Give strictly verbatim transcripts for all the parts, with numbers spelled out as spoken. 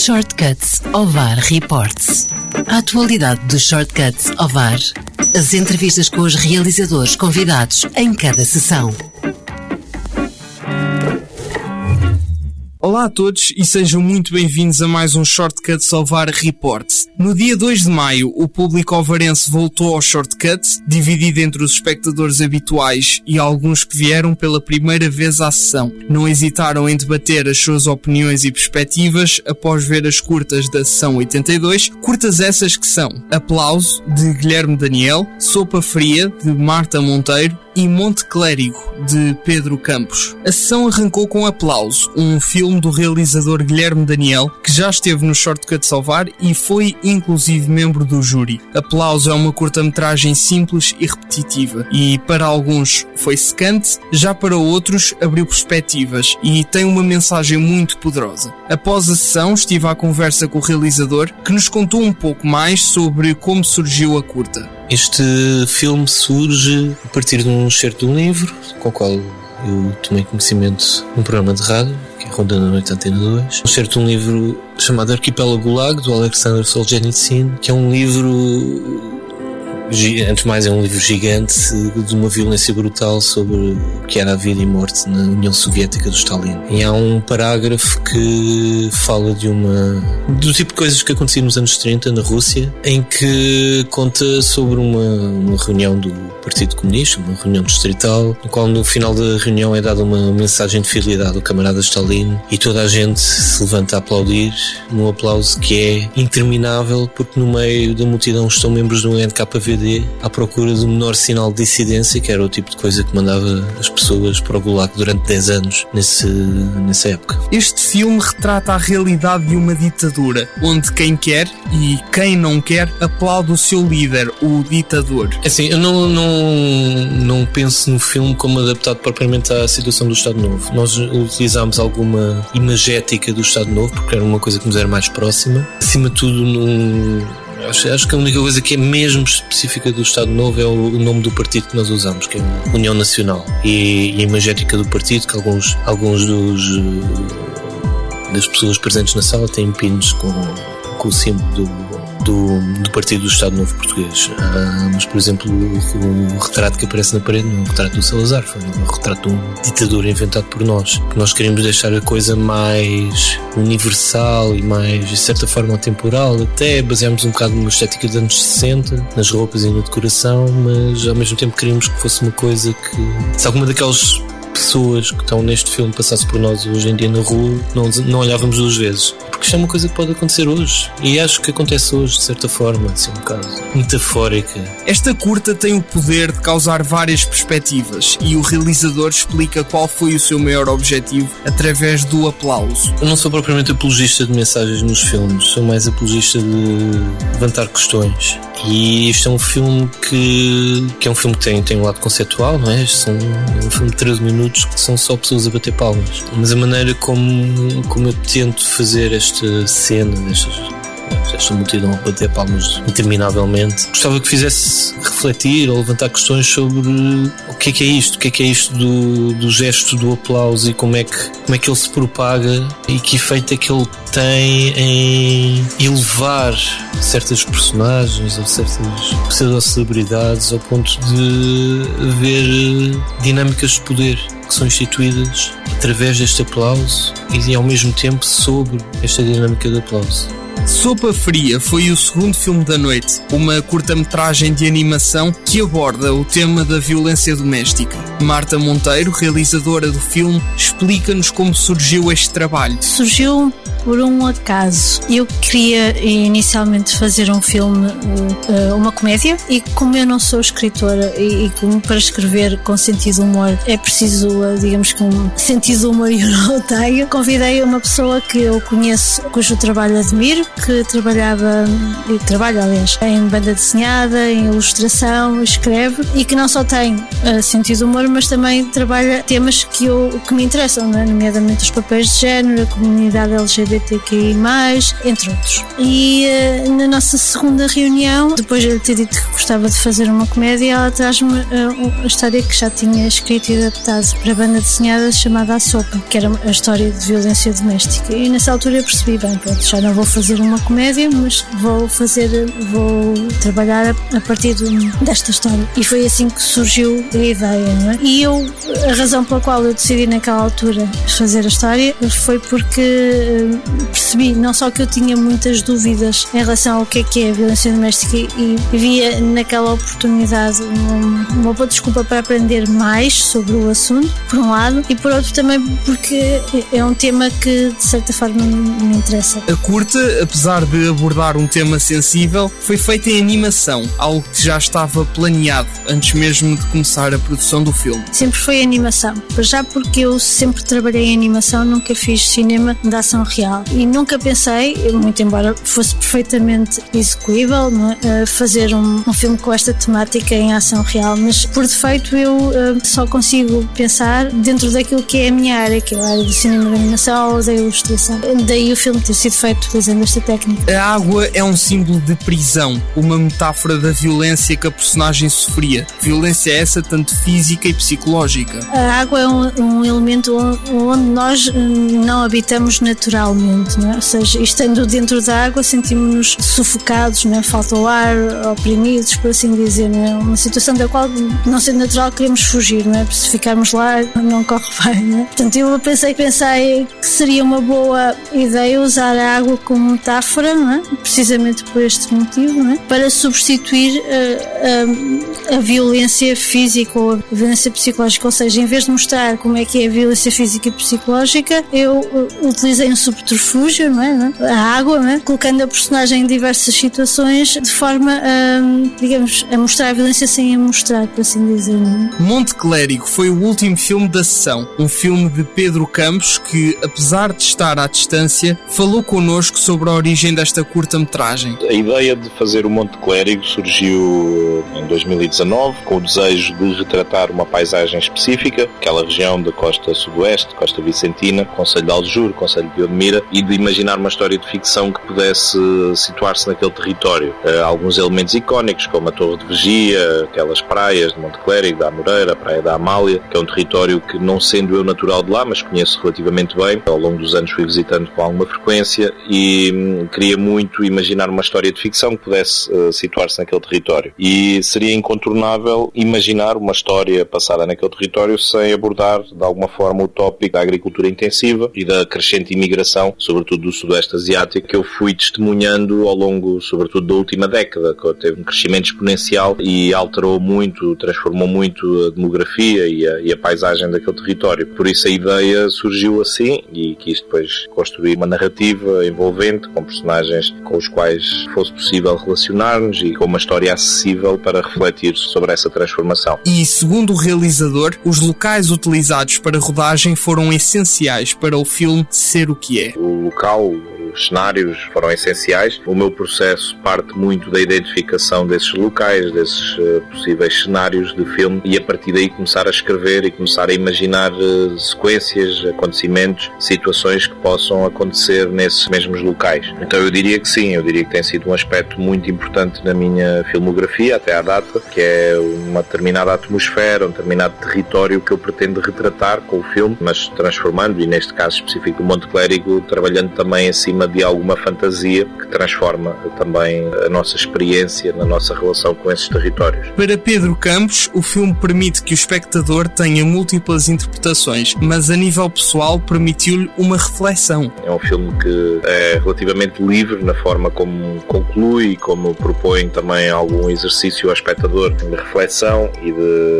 Shortcuts Ovar Reports. A atualidade dos Shortcuts Ovar. As entrevistas com os realizadores convidados em cada sessão. Olá a todos e sejam muito bem-vindos a mais um Shortcuts Ovar Reports. No dia dois de maio, o público ovarense voltou ao Shortcuts, dividido entre os espectadores habituais e alguns que vieram pela primeira vez à sessão. Não hesitaram em debater as suas opiniões e perspectivas após ver as curtas da sessão oitenta e dois, curtas essas que são Aplauso, de Guilherme Daniel, Sopa Fria, de Marta Monteiro, e Monte Clérigo, de Pedro Campos. A sessão arrancou com Aplauso, um filme do realizador Guilherme Daniel, que já esteve no Shortcuts Ovar e foi inclusive membro do júri. Aplauso é uma curta-metragem simples e repetitiva, e para alguns foi secante, já para outros abriu perspectivas e tem uma mensagem muito poderosa. Após a sessão estive à conversa com o realizador, que nos contou um pouco mais sobre como surgiu a curta. Este filme surge a partir de um excerto de um livro, com o qual eu tomei conhecimento num programa de rádio, que é Ronda da Noite Antena dois. Um excerto de um livro chamado Arquipélago Gulag, do Alexander Solzhenitsyn, que é um livro... Antes de mais, é um livro gigante de uma violência brutal sobre o que era a vida e morte na União Soviética do Stalin. E há um parágrafo que fala de uma do tipo de coisas que aconteciam nos anos trinta na Rússia, em que conta sobre uma, uma reunião do Partido Comunista, uma reunião distrital, no qual no final da reunião é dada uma mensagem de fidelidade ao camarada Stalin e toda a gente se levanta a aplaudir, num aplauso que é interminável, porque no meio da multidão estão membros do N K V D à procura do menor sinal de dissidência, que era o tipo de coisa que mandava as pessoas para o Gulag durante dez anos nesse, nessa época. Este filme retrata a realidade de uma ditadura, onde quem quer e quem não quer aplaude o seu líder, o ditador. É assim, eu não, não, não penso no filme como adaptado propriamente à situação do Estado Novo. Nós utilizámos alguma imagética do Estado Novo, porque era uma coisa que nos era mais próxima. Acima de tudo, num... Acho, acho que a única coisa que é mesmo específica do Estado Novo é o, o nome do partido que nós usamos, que é a União Nacional, e, e a imagética do partido, que alguns, alguns dos, das pessoas presentes na sala têm pinos com, com o símbolo do, do, do Partido do Estado Novo Português. Ah, mas, por exemplo, o, o retrato que aparece na parede não é um retrato do Salazar, foi um retrato de um ditador inventado por nós, porque nós queríamos deixar a coisa mais universal e mais, de certa forma, atemporal. Até baseámos um bocado numa estética dos anos sessenta, nas roupas e na decoração, mas ao mesmo tempo queríamos que fosse uma coisa que, se alguma daquelas pessoas que estão neste filme passasse por nós hoje em dia na rua, não, não olhávamos duas vezes, porque isto é uma coisa que pode acontecer hoje, e acho que acontece hoje de certa forma, assim, um bocado metafórica. Esta curta tem o poder de causar várias perspectivas, e o realizador explica qual foi o seu maior objetivo através do aplauso. Eu não sou propriamente apologista de mensagens nos filmes, sou mais apologista de levantar questões, e este é um filme que, que é um filme que tem, tem um lado conceptual, não é? São, é um filme de treze minutos que são só pessoas a bater palmas, mas a maneira como, como eu tento fazer esta cena destas, esta multidão a bater palmas interminavelmente, gostava que fizesse refletir ou levantar questões sobre o que é que é isto, o que é que é isto do, do gesto do aplauso e como é, que, como é que ele se propaga e que efeito é que ele tem em elevar certas personagens ou certas pseudo-celebridades ao ponto de haver dinâmicas de poder que são instituídas através deste aplauso e ao mesmo tempo sobre esta dinâmica de aplauso. Sopa Fria foi o segundo filme da noite, uma curta-metragem de animação que aborda o tema da violência doméstica. Marta Monteiro, realizadora do filme, explica-nos como surgiu este trabalho. Surgiu por um acaso. Eu queria inicialmente fazer um filme, uma comédia, e como eu não sou escritora e como para escrever com sentido de humor é preciso, digamos que um sentido de humor eu não tenho, convidei uma pessoa que eu conheço, cujo trabalho admiro, que trabalhava, e trabalha aliás, em banda desenhada, em ilustração, escreve, e que não só tem uh, sentido de humor, mas também trabalha temas que, eu, que me interessam, né? Nomeadamente os papéis de género, a comunidade L G B T Q I mais, entre outros. E uh, na nossa segunda reunião, depois de eu ter dito que gostava de fazer uma comédia, ela traz-me uh, a história que já tinha escrito e adaptado para a banda desenhada, chamada A Sopa, que era a história de violência doméstica. E nessa altura eu percebi, bem, pronto, já não vou fazer uma comédia, mas vou fazer, vou trabalhar a, a partir de, desta história. E foi assim que surgiu a ideia, não é? E eu, a razão pela qual eu decidi naquela altura fazer a história foi porque uh, percebi não só que eu tinha muitas dúvidas em relação ao que é que é a violência doméstica e, e via naquela oportunidade uma, uma boa desculpa para aprender mais sobre o assunto, por um lado, e por outro também porque é um tema que de certa forma me interessa. A curta, apesar de abordar um tema sensível, foi feita em animação, algo que já estava planeado antes mesmo de começar a produção do filme. Sempre foi animação, já porque eu sempre trabalhei em animação, nunca fiz cinema de ação real e nunca pensei, muito embora fosse perfeitamente execuível, não é? fazer um, um filme com esta temática em ação real, mas por defeito eu uh, só consigo pensar dentro daquilo que é a minha área, que é a área do cinema de animação ou da ilustração. Daí o filme ter sido feito utilizando esta técnica. A água é um símbolo de prisão, uma metáfora da violência que a personagem sofria. Violência essa tanto física e psicológica. A água é um, um elemento onde nós não habitamos naturalmente, não é? Ou seja, estando dentro da água sentimos-nos sufocados, não é? Falta o ar, oprimidos, por assim dizer, não é? Uma situação da qual, não sendo natural, queremos fugir, não é? Se ficarmos lá não corre bem, não é? Portanto, eu pensei, pensei que seria uma boa ideia usar a água como metáfora, não é? Precisamente por este motivo, não é? Para substituir a, a, a violência física ou a violência psicológica, ou seja, em vez de mostrar como é que é a violência física e psicológica, eu uh, utilizei um subterfúgio, não é? Não é? A água, não é? Colocando a personagem em diversas situações de forma a, digamos, a mostrar a violência sem a mostrar, por assim dizer, não é? Monte Clérigo foi o último filme da sessão, um filme de Pedro Campos que, apesar de estar à distância, falou connosco sobre a origem desta curta-metragem. A ideia de fazer o Monte Clérigo surgiu em dois mil e dezanove com o desejo de retratar uma paisagem específica, aquela região da costa sudoeste, costa vicentina, Concelho de Aljur, Concelho de Odmira, e de imaginar uma história de ficção que pudesse situar-se naquele território. Uh, alguns elementos icónicos, como a Torre de Vigia, aquelas praias de Monte Clérigo, da Amoreira, a Praia da Amália, que é um território que, não sendo eu natural de lá, mas conheço relativamente bem, ao longo dos anos fui visitando com alguma frequência e hum, queria muito imaginar uma história de ficção que pudesse uh, situar-se naquele território. E seria incontornável imaginar uma história passada naquele território sem abordar de alguma forma o tópico da agricultura intensiva e da crescente imigração, sobretudo do Sudoeste Asiático, que eu fui testemunhando ao longo, sobretudo, da última década, que teve um crescimento exponencial e alterou muito, transformou muito a demografia e a, e a paisagem daquele território. Por isso a ideia surgiu assim e quis depois construir uma narrativa envolvente, com personagens com os quais fosse possível relacionar-nos e com uma história acessível para refletir sobre essa transformação. E, segundo o realizador, os locais utilizados para a rodagem foram essenciais para o filme ser o que é. O local, os cenários foram essenciais. O meu processo parte muito da identificação desses locais, desses uh, possíveis cenários de filme, e a partir daí começar a escrever e começar a imaginar uh, sequências, acontecimentos, situações que possam acontecer nesses mesmos locais. Então eu diria que sim, eu diria que tem sido um aspecto muito importante na minha filmografia até à data, que é uma determinada atmosfera, um determinado território que eu pretendo retratar com o filme, mas transformando, e neste caso específico do Monte Clérigo, trabalhando também acima de alguma fantasia que transforma também a nossa experiência na nossa relação com esses territórios. Para Pedro Campos, o filme permite que o espectador tenha múltiplas interpretações, mas a nível pessoal permitiu-lhe uma reflexão. É um filme que é relativamente livre na forma como conclui, como propõe também algum exercício ao espectador de reflexão e de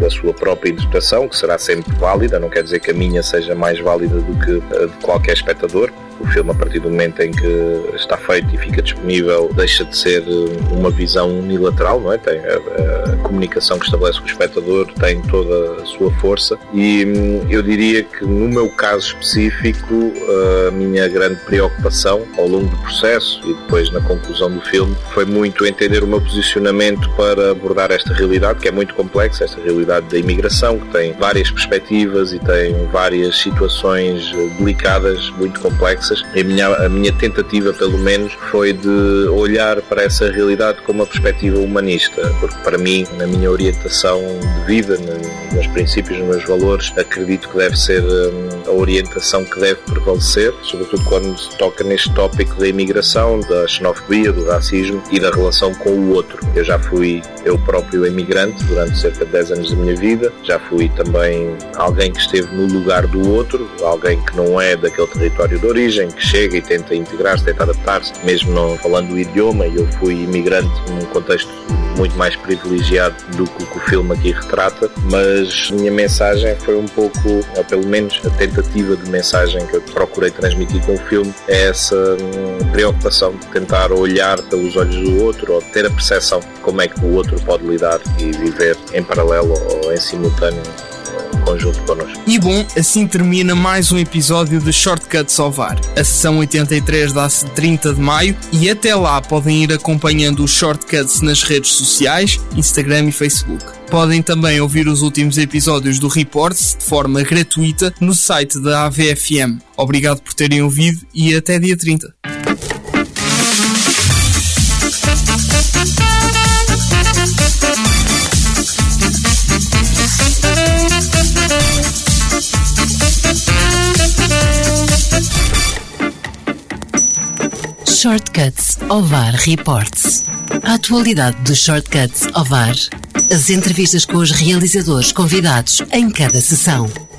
da sua própria interpretação, que será sempre válida, não quer dizer que a minha seja mais válida do que a de qualquer espectador. O filme, a partir do momento em que está feito e fica disponível, deixa de ser uma visão unilateral, não é? Tem a, a comunicação que estabelece com o espectador tem toda a sua força, e eu diria que no meu caso específico a minha grande preocupação ao longo do processo e depois na conclusão do filme foi muito entender o meu posicionamento para abordar esta realidade, que é muito complexa, esta realidade da imigração, que tem várias perspectivas e tem várias situações delicadas, muito complexas. A minha, a minha tentativa, pelo menos, foi de olhar para essa realidade com uma perspectiva humanista, porque para mim, na minha orientação de vida, nos meus princípios, nos meus valores, acredito que deve ser a orientação que deve prevalecer, sobretudo quando se toca neste tópico da imigração, da xenofobia, do racismo e da relação com o outro. Eu já fui eu próprio imigrante durante cerca de dez anos da minha vida, já fui também alguém que esteve no lugar do outro, alguém que não é daquele território de origem, que chega e tenta integrar-se, tenta adaptar-se, mesmo não falando o idioma, e eu fui imigrante num contexto muito mais privilegiado do que o que o filme aqui retrata, mas a minha mensagem foi um pouco, ou pelo menos a tentativa de mensagem que eu procurei transmitir com o filme, é essa preocupação de tentar olhar pelos olhos do outro, ou ter a percepção de como é que o outro pode lidar e viver em paralelo ou em simultâneo conjunto connosco. E bom, assim termina mais um episódio de Shortcuts ao V A R. A sessão oitenta e três dá-se trinta de maio e até lá podem ir acompanhando os Shortcuts nas redes sociais, Instagram e Facebook. Podem também ouvir os últimos episódios do Reports de forma gratuita no site da A V F M. Obrigado por terem ouvido e até dia trinta. Shortcuts ao V A R Reports. A atualidade dos Shortcuts ao V A R. As entrevistas com os realizadores convidados em cada sessão.